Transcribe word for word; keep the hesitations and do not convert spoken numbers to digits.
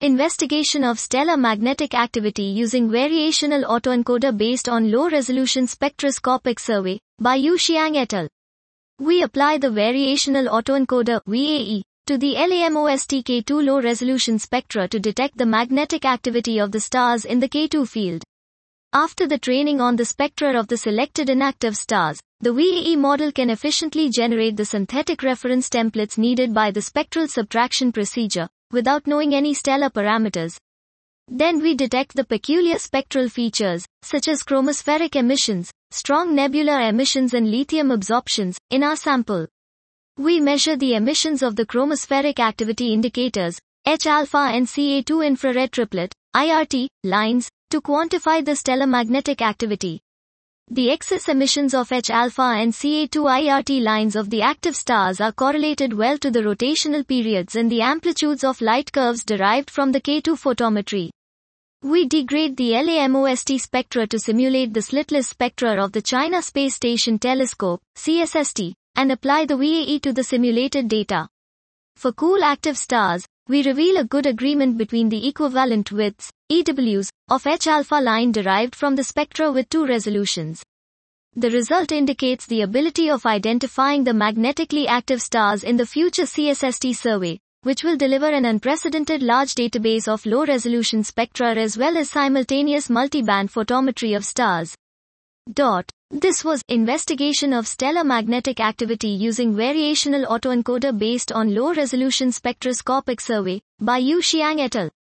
Investigation of stellar magnetic activity using variational autoencoder based on low-resolution spectroscopic survey, by Yu Xiang et al. We apply the variational autoencoder V A E to the LAMOST K two low-resolution spectra to detect the magnetic activity of the stars in the K two field. After the training on the spectra of the selected inactive stars, the V A E model can efficiently generate the synthetic reference templates needed by the spectral subtraction procedure, without knowing any stellar parameters. Then we detect the peculiar spectral features, such as chromospheric emissions, strong nebular emissions and lithium absorptions, in our sample. We measure the emissions of the chromospheric activity indicators, H-alpha and C A two infrared triplet, I R T, lines, to quantify the stellar magnetic activity. The excess emissions of H-alpha and C A two I R T lines of the active stars are correlated well to the rotational periods and the amplitudes of light curves derived from the K two photometry. We degrade the LAMOST spectra to simulate the slitless spectra of the China Space Station Telescope, C S S T, and apply the V A E to the simulated data. For cool active stars, we reveal a good agreement between the equivalent widths, E Ws, of H-alpha line derived from the spectra with two resolutions. The result indicates the ability of identifying the magnetically active stars in the future C S S T survey, which will deliver an unprecedented large database of low-resolution spectra as well as simultaneous multi-band photometry of stars. Dot. This was Investigation of Stellar Magnetic Activity using Variational Autoencoder based on Low-Resolution Spectroscopic Survey, by Yu Xiang et al.